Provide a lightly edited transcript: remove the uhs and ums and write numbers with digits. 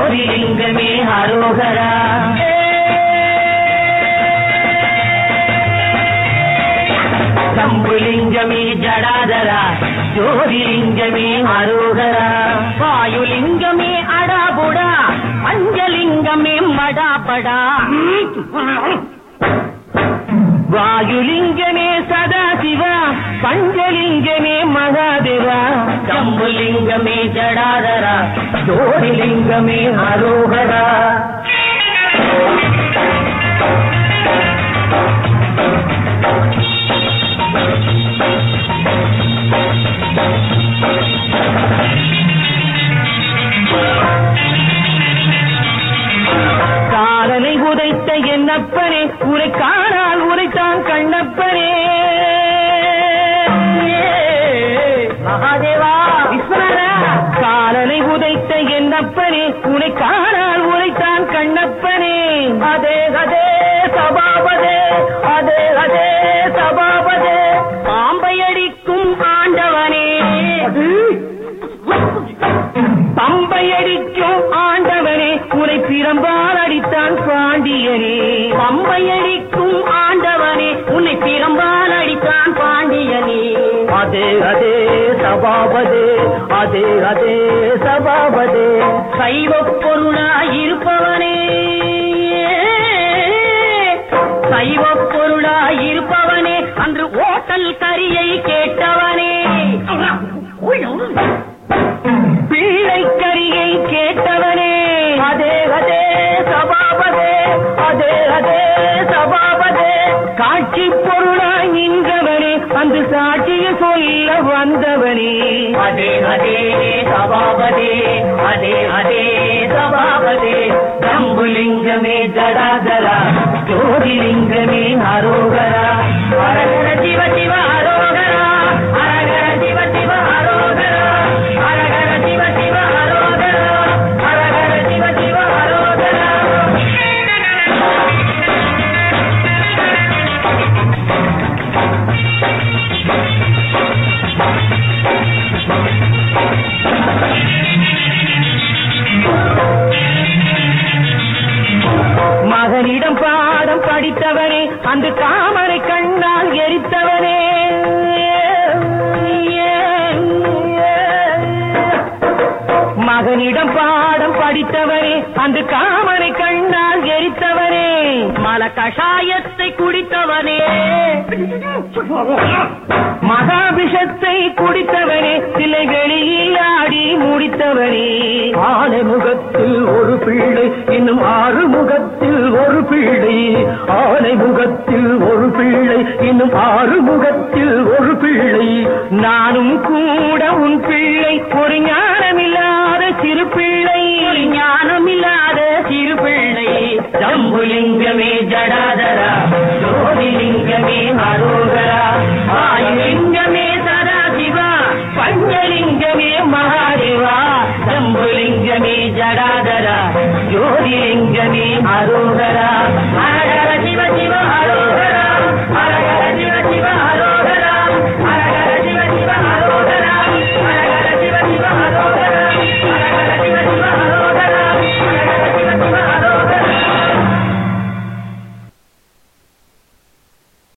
ஜோதிலிங்கமே அரோகரா. சம்புலிங்கமே ஜடாதரா ஜோதிலிங்கமே அரோகரா. வாயுலிங்கமே அடாபுடா பஞ்சலிங்கமே மடாபடா. வாயுலிங்கமே சதாசிவா பஞ்சலிங்கமே மகாதேவா. சம்புலிங்கமே ஜடாதரா ஜோதிலிங்கமே அரோகரா. காலனை உதைத்த என்னப்பனே உரை காணால் உரைத்தான் கண்ணப்பனே. மகாதேவா விஸ்வநாதா. காலனை உதைத்த என்னப்பனே உரை காணால் உரைத்தான் கண்ணப்பனே. அதே அதே சபாபதே அதே அதே சபாபதே. பாம்பையடிக்கும் ஆண்டவனே பம்பையடிக்கும் ஆண்டவனே உரை பிரம்பால் அடித்தான் பாண்டியனே. பம்பையடிக்கும் ஆண்டவனே உன்னை பிரம்பால் அடித்தான் பாண்டியனே. அதே அதே சபாபதே அதே அதே சபாபதே. சைவ பொருளாயிருப்பவனே சைவ பொருளாயிருப்பவனே அன்று ஓட்டல் கரியை கேட்டவனே. பிள்ளை கரியை கேட்டவனே. அதே அதே சபாபதே அதே அதே சபாபதே. காட்சி பொருளாய் நின்றவனே அன்று சாட்சிய சொல்ல வந்தவனே. அதே அதே சபாபதே அதே அதே சபாபதே. சம்புலிங்கமே ஜடாதரா ஜோதிலிங்கமே அரோகரா. அரகர சிவ சிவ அரோகரா அரகர சிவ சிவ அரோகரா அரகர சிவ சிவ அரோகரா அரகர சிவ சிவ அரோகரா. மகனிடம் பாடம் படித்தவனே அன்று காமரை கண்ணால் எரித்தவனே. மகனிடம் பாடம் படித்தவனே அன்று காமரை கண்ணால் எரித்தவனே. மல கஷாயத்தை குடித்தவனே மகாபிஷத்தை குடித்தவனே. சிலை வெளியில் ஆடி முடித்தவனே. ஆனை முகத்தில் ஒரு பிள்ளை இன்னும் 6 முகத்தில் ஒரு பிள்ளை. ஆனை முகத்தில் ஒரு பிள்ளை இன்னும் 6 முகத்தில் ஒரு பிள்ளை. நானும் கூட உன் பிள்ளை ஒரு ஞானமில்லாத சிறு பிள்ளை. ஞானமில்லாத சிறு பிள்ளை. ஜம்புலிங்கமே ஜடாதரா ஜோதிலிங்கமே அரோகரா.